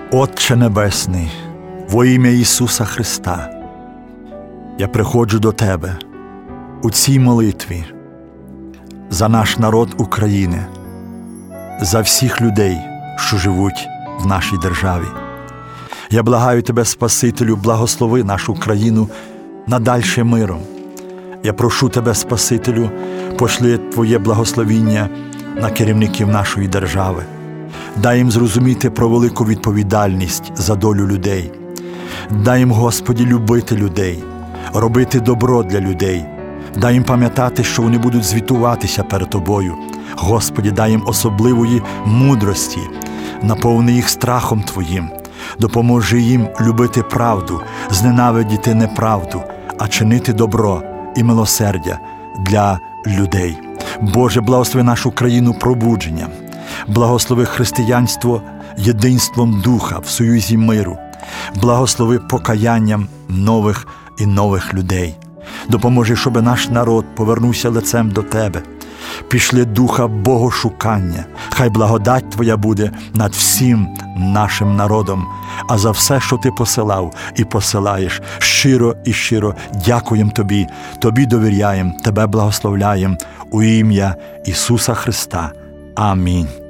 Отче Небесний, во ім'я Ісуса Христа, я приходжу до Тебе у цій молитві за наш народ України, за всіх людей, що живуть в нашій державі. Я благаю Тебе, Спасителю, благослови нашу країну надальше миром. Я прошу Тебе, Спасителю, пошли Твоє благословіння на керівників нашої держави. Дай їм зрозуміти про велику відповідальність за долю людей. Дай їм, Господі, любити людей, робити добро для людей. Дай їм пам'ятати, що вони будуть звітуватися перед Тобою. Господі, дай їм особливої мудрості, наповни їх страхом Твоїм. Допоможи їм любити правду, зненавидіти неправду, а чинити добро і милосердя для людей. Боже, благослови нашу країну пробудженням. Благослови християнство єдинством Духа в союзі миру. Благослови покаянням нових і нових людей. Допоможи, щоб наш народ повернувся лицем до Тебе. Пішли духа богошукання. Хай благодать Твоя буде над всім нашим народом. А за все, що Ти посилав і посилаєш, щиро і щиро дякуємо Тобі. Тобі довіряємо, Тебе благословляємо у ім'я Ісуса Христа. Амінь.